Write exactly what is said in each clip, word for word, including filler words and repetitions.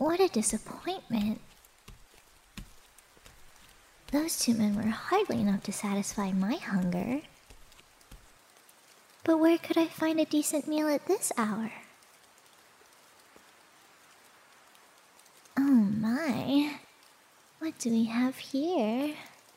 What a disappointment. Those two men were hardly enough to satisfy my hunger. But where could I find a decent meal at this hour? Oh my. What do we have here?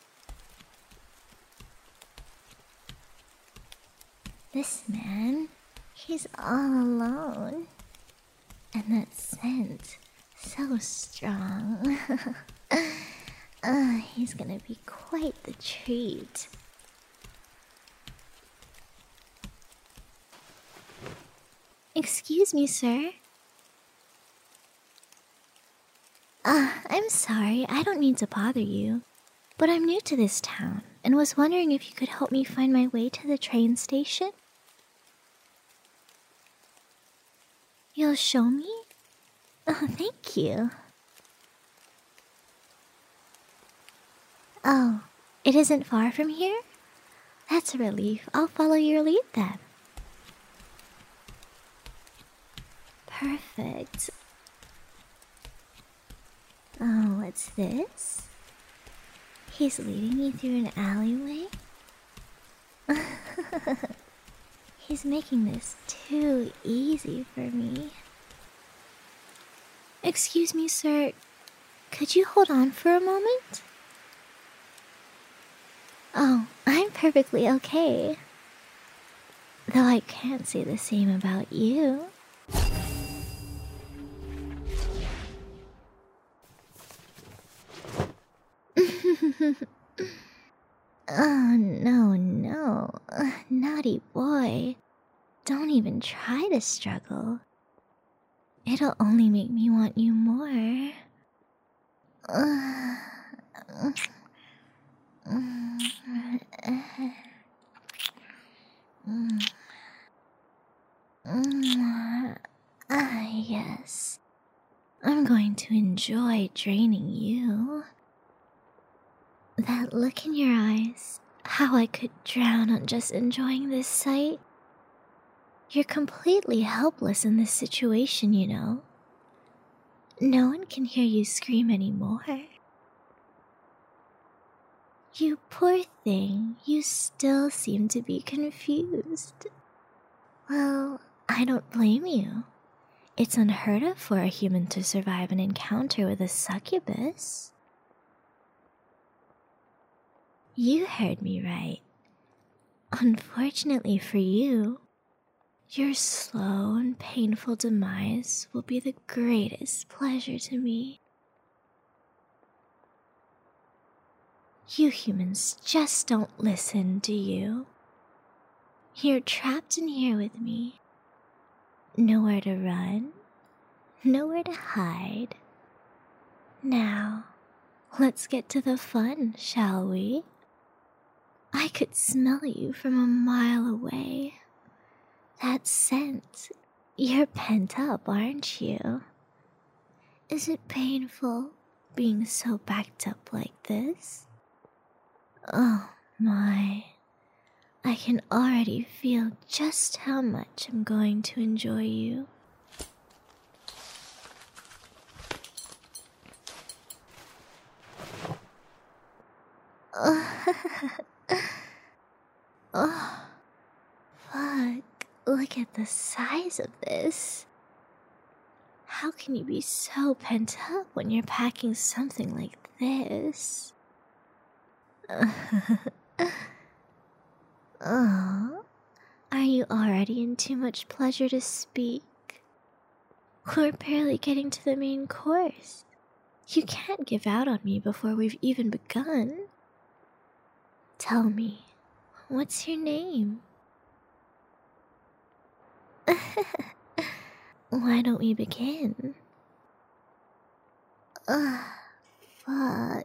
This man, he's all alone. And that scent, so strong. uh, he's gonna be quite the treat. Excuse me, sir. Ah, uh, I'm sorry, I don't mean to bother you, but I'm new to this town and was wondering if you could help me find my way to the train station? You'll show me? Oh, thank you. Oh, it isn't far from here? That's a relief. I'll follow your lead then. Perfect. Oh, what's this? He's leading me through an alleyway? He's making this too easy for me. Excuse me, sir. Could you hold on for a moment? Oh, I'm perfectly okay. Though I can't say the same about you. Oh, no, no. Uh, naughty boy. Don't even try to struggle. It'll only make me want you more. Uh, Ah, yes. I'm going to enjoy draining you. That look in your eyes, how I could drown on just enjoying this sight. You're completely helpless in this situation, you know. No one can hear you scream anymore. You poor thing, you still seem to be confused. Well, I don't blame you. It's unheard of for a human to survive an encounter with a succubus. You heard me right. Unfortunately for you, your slow and painful demise will be the greatest pleasure to me. You humans just don't listen, do you? You're trapped in here with me. Nowhere to run, nowhere to hide. Now, let's get to the fun, shall we? I could smell you from a mile away. That scent. You're pent up, aren't you? Is it painful being so backed up like this? Oh my. I can already feel just how much I'm going to enjoy you. Oh, fuck. Look at the size of this. How can you be so pent up when you're packing something like this? Oh, are you already in too much pleasure to speak? We're barely getting to the main course. You can't give out on me before we've even begun. Tell me, what's your name? Why don't we begin? Ugh, fuck.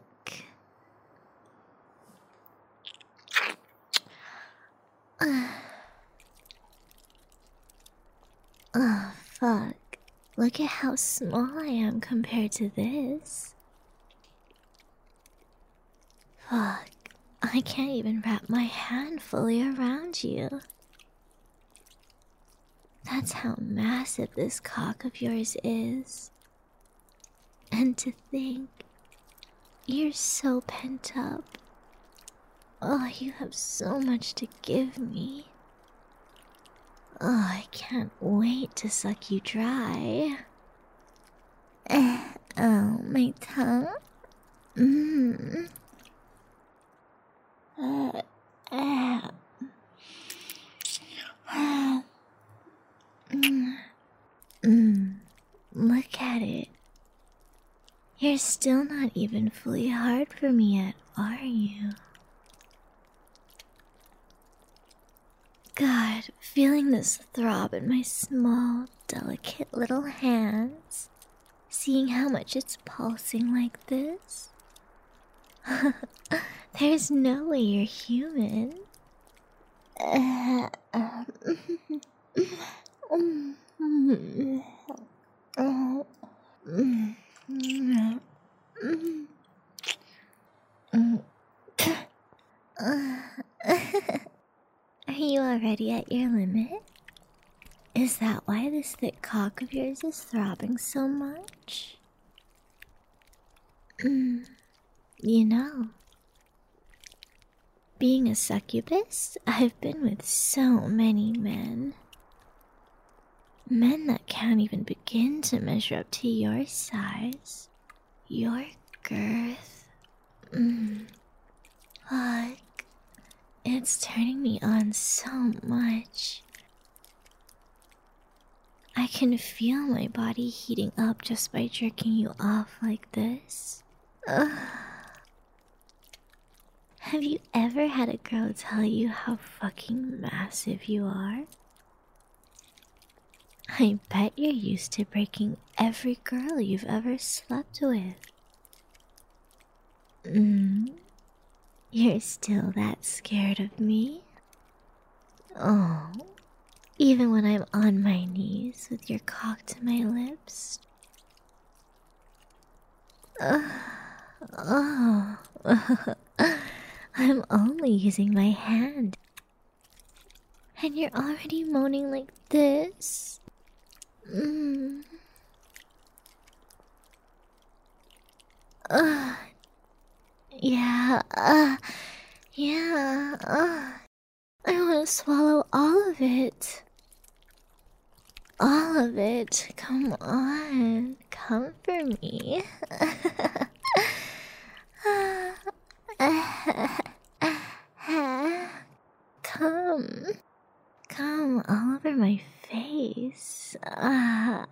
Oh, fuck. Look at how small I am compared to this. Fuck. I can't even wrap my hand fully around you. That's how massive this cock of yours is. And to think, you're so pent up. Oh, you have so much to give me. Oh, I can't wait to suck you dry. Eh, oh, my tongue? Mmm. Uh, uh. Mm. Mm. Look at it. You're still not even fully hard for me yet, are you? God, feeling this throb in my small, delicate little hands. Seeing how much it's pulsing like this. There's no way you're human. Uh, um, Are you already at your limit? Is that why this thick cock of yours is throbbing so much? Mm, you know, being a succubus, I've been with so many men. Men that can't even begin to measure up to your size, your girth. Mm. Look, it's turning me on so much. I can feel my body heating up just by jerking you off like this. Ugh. Have you ever had a girl tell you how fucking massive you are? I bet you're used to breaking every girl you've ever slept with. Mm. You're still that scared of me? Oh. Even when I'm on my knees with your cock to my lips. Uh, oh. I'm only using my hand. And you're already moaning like this. Mm. Uh, yeah, uh, yeah, uh, I want to swallow all of it. All of it. Come on. Come for me. Come. Come all over my face. Uh,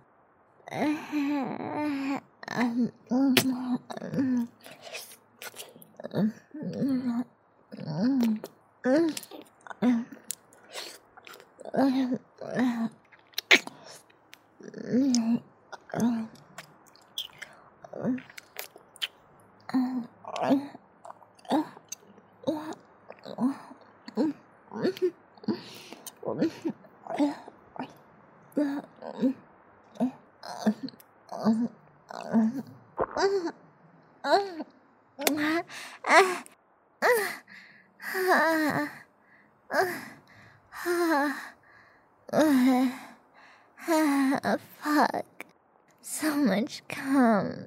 Fuck. So much cum.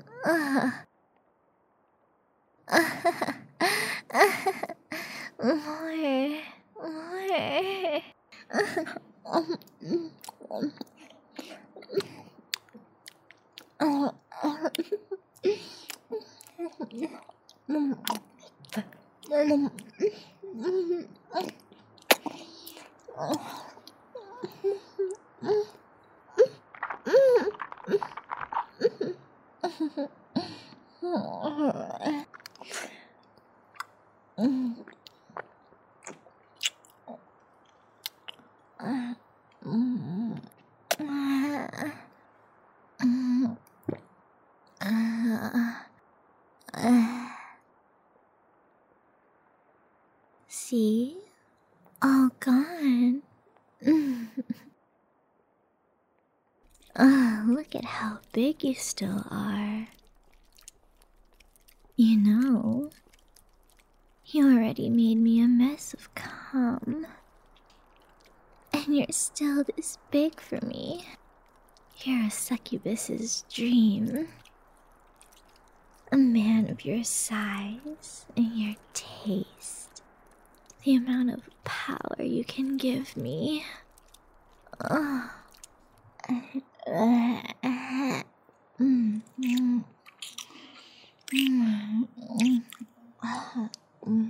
More. More. See? All gone. Oh, look at how big you still are. You know, you already made me a mess of cum. And you're still this big for me. You're a succubus's dream. A man of your size and your taste. The amount of power you can give me. Oh. Mm, mm, mm, mm, mm,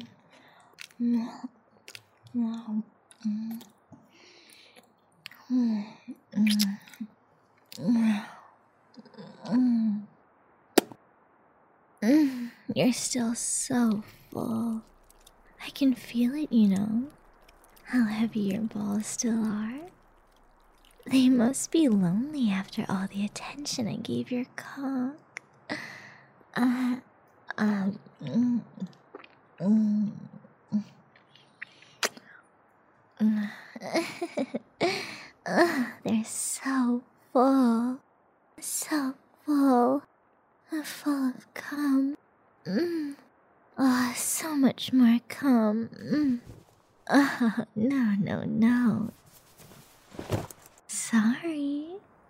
mm. You're still so full. I can feel it, you know. How heavy your balls still are. They must be lonely after all the attention I gave your cock. Uh, um, mm, mm, mm. uh, they're so full. So full. Full of cum. Mm. Oh, so much more cum. Mm. Oh, no, no, no. Sorry.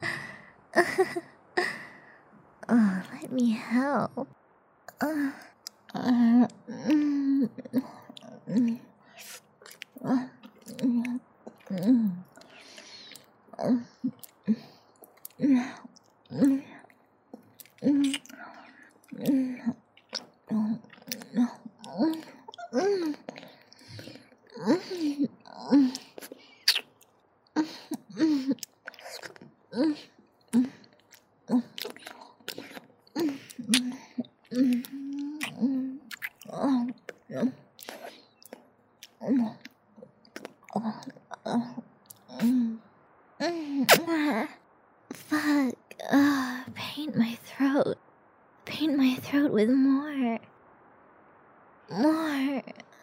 Oh, let me help. Uh, uh, mm, mm, uh, mm, mm, uh, mm, mm, mm, mm, Fuck. Uh, paint my throat. Paint my throat with more. More.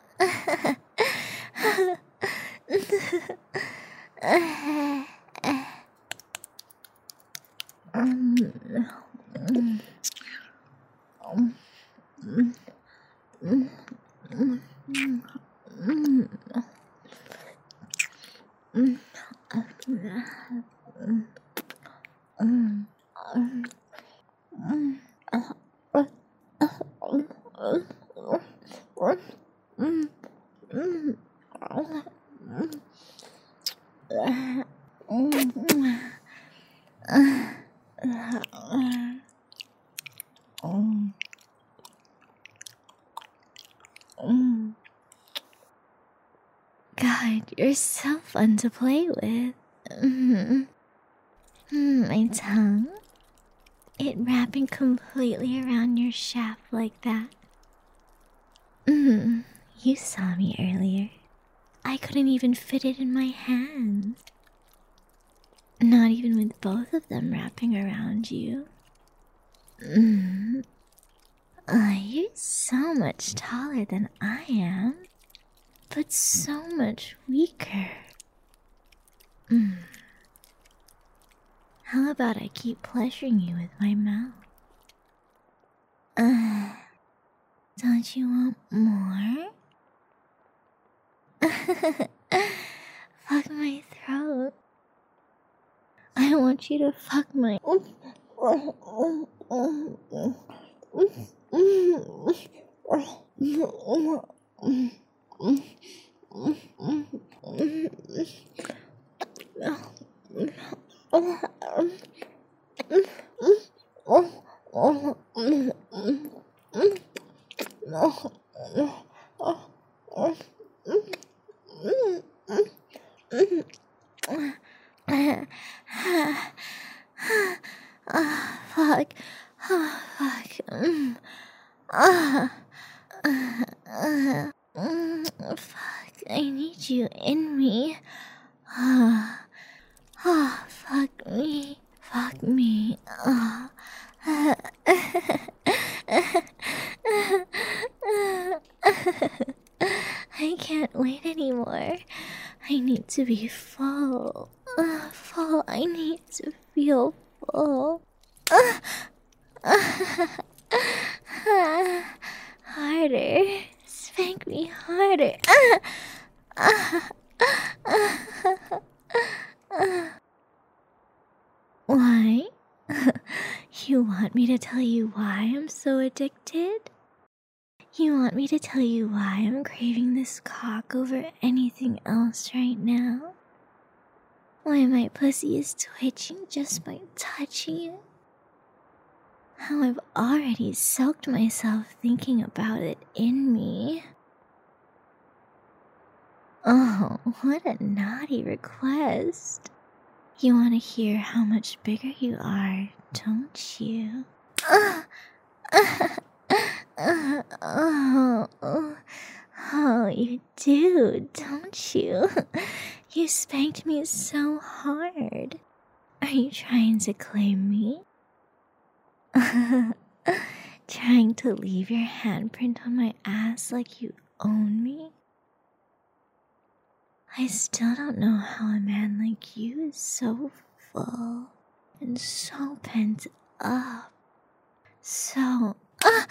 God, you're so fun to play with. Mm-hmm. Mm, my tongue? It wrapping completely around your shaft like that. Mm, you saw me earlier. I couldn't even fit it in my hands. Not even with both of them wrapping around you. Mm. Uh, you're so much taller than I am, but so much weaker. Mm. How about I keep pleasuring you with my mouth? Uh, don't you want more? Fuck my throat. I want you to fuck my... Ah, fuck. Ah, fuck. Mm. Ah. Uh, uh, mm, fuck. I need you in me. Ah. Ah, fuck me. Fuck me. Ah. I can't wait anymore. I need to be full. Uh, full. I need to feel full. Uh, uh, uh, harder. Spank me harder. Uh, uh, uh, uh, uh. Why? You want me to tell you why I'm so addicted? You want me to tell you why I'm craving this cock over anything else right now? Why my pussy is twitching just by touching it? How I've already soaked myself thinking about it in me. Oh, what a naughty request. You want to hear how much bigger you are, don't you? Uh, uh, uh, oh, oh, oh, you do, don't you? You spanked me so hard. Are you trying to claim me? Trying to leave your handprint on my ass like you own me? I still don't know how a man like you is so full and so pent up. So, uh,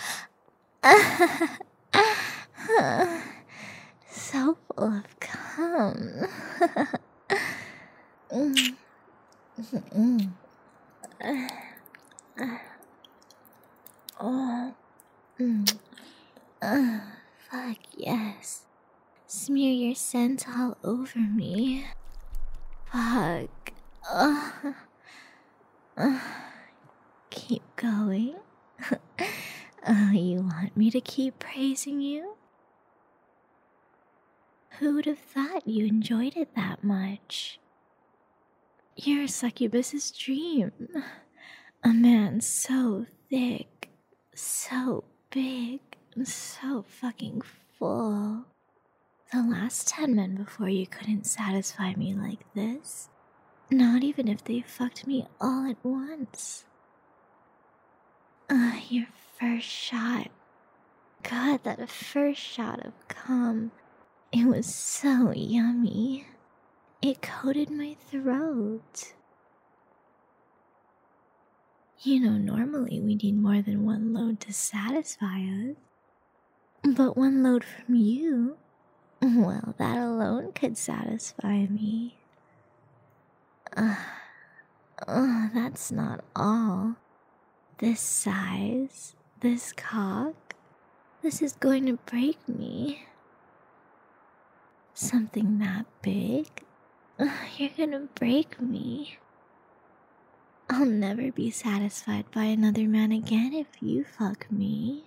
uh, so full of cum. mm. Mm. Uh, uh, oh. Mm. Uh, fuck yes. Smear your scent all over me. Fuck. Uh, uh, keep going. Oh, you want me to keep praising you? Who would have thought you enjoyed it that much? You're a succubus's dream. A man so thick, so big, and so fucking full. The last ten men before you couldn't satisfy me like this. Not even if they fucked me all at once. Ah, uh, your first shot. God, that first shot of cum. It was so yummy. It coated my throat. You know, normally we need more than one load to satisfy us. But one load from you, well, that alone could satisfy me. Uh, oh, that's not all. This size, this cock, this is going to break me. Something that big, uh, you're gonna break me. I'll never be satisfied by another man again if you fuck me.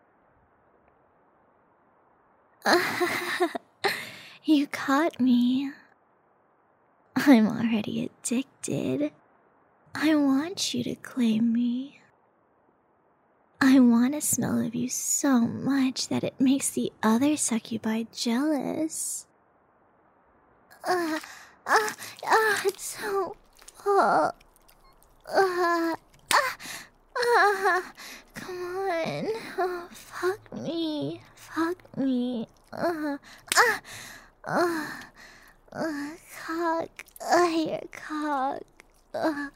You caught me. I'm already addicted. I want you to claim me. I want to smell of you so much that it makes the other succubi jealous. Ah, uh, ah, uh, ah, uh, it's so full. Ah, ah, ah, come on. Oh, fuck me. Fuck me. Uh, ah, ah, uh, cock. I hear cock. Uh,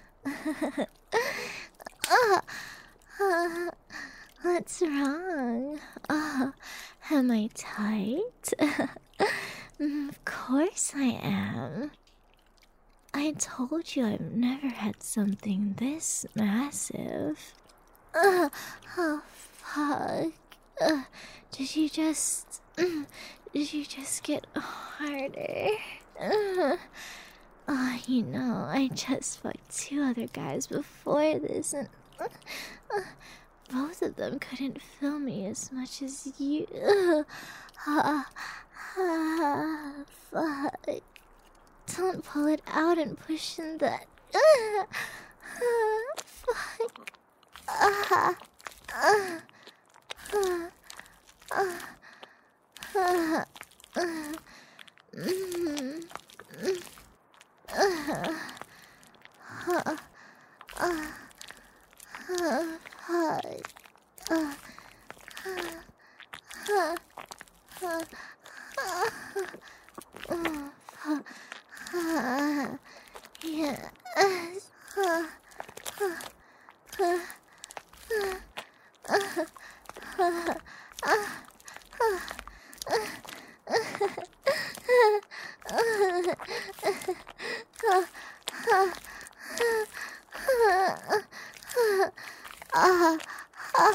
uh, uh, what's wrong? Uh, am I tight? Of course I am. I told you I've never had something this massive. Uh, oh, fuck. Uh, did you just... Uh, did you just get harder? Uh, oh, you know, I just fucked two other guys before this, and uh, uh, both of them couldn't fill me as much as you. Uh, uh, uh, fuck. Don't pull it out and push in that. Uh, uh, fuck. Uh, uh, uh, uh, uh, uh, mm, mm, uh, uh, uh, uh, fuck. Uh, uh, uh, uh, uh, uh, uh, yes. Uh, uh, uh, uh, uh, uh, uh, Uh, uh,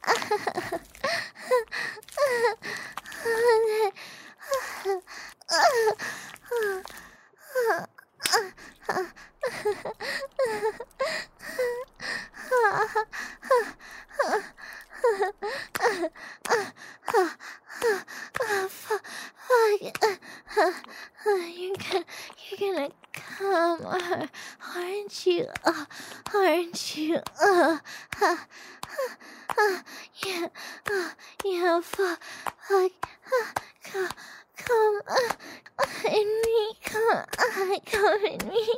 You're gonna, you're gonna come, uh, aren't you? Uh, aren't you? Uh, uh, uh, yeah, uh, yeah, fuck, fuck, uh, come, come, uh, uh, in me, come, uh, come in me,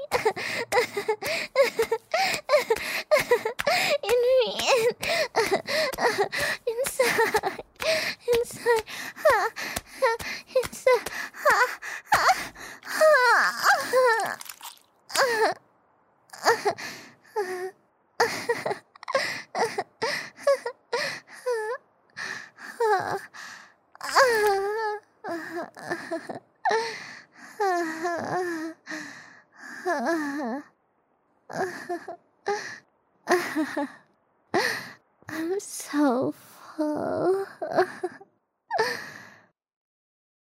in me, in, uh, uh, inside, inside, uh, uh, inside, uh, uh, uh, uh, I'm so full.